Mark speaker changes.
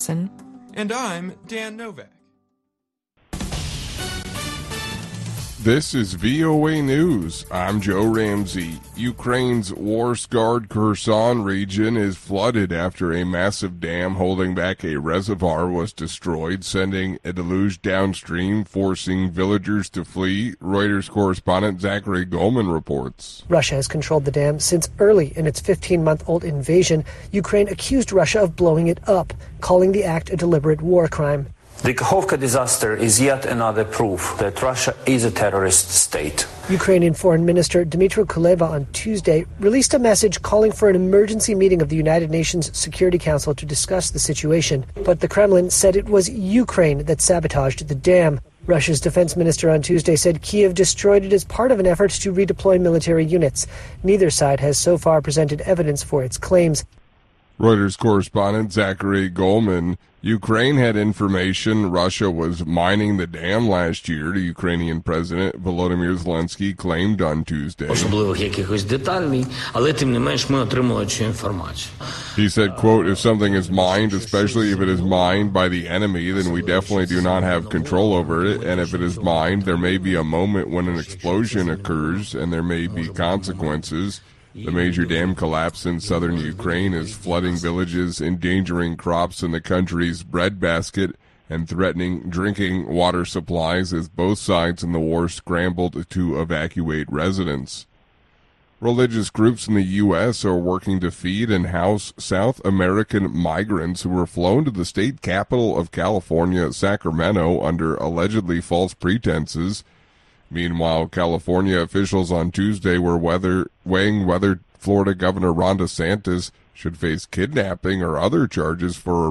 Speaker 1: And I'm Dan Novak.
Speaker 2: This is VOA News. I'm Joe Ramsey. Ukraine's war-scarred Kherson region is flooded after a massive dam holding back a reservoir was destroyed, sending a deluge downstream, forcing villagers to flee. Reuters correspondent Zachary Goldman reports.
Speaker 3: Russia has controlled the dam since early in its 15-month-old invasion. Ukraine accused Russia of blowing it up, calling the act a deliberate war crime.
Speaker 4: The Kakhovka disaster is yet another proof that Russia is a terrorist state.
Speaker 3: Ukrainian Foreign Minister Dmytro Kuleba on Tuesday released a message calling for an emergency meeting of the United Nations Security Council to discuss the situation. But the Kremlin said it was Ukraine that sabotaged the dam. Russia's defense minister on Tuesday said Kyiv destroyed it as part of an effort to redeploy military units. Neither side has so far presented evidence for its claims.
Speaker 2: Reuters correspondent Zachary Goldman. Ukraine had information Russia was mining the dam last year, the Ukrainian President Volodymyr Zelensky claimed on Tuesday. He said, quote, "If something is mined, especially if it is mined by the enemy, then we definitely do not have control over it. And if it is mined, there may be a moment when an explosion occurs and there may be consequences. The major dam collapse in southern Ukraine is flooding villages, endangering crops in the country's breadbasket, and threatening drinking water supplies as both sides in the war scrambled to evacuate residents." Religious groups in the U.S. are working to feed and house South American migrants who were flown to the state capital of California, Sacramento, under allegedly false pretenses. Meanwhile, California officials on Tuesday were weighing whether Florida Governor Ron DeSantis should face kidnapping or other charges for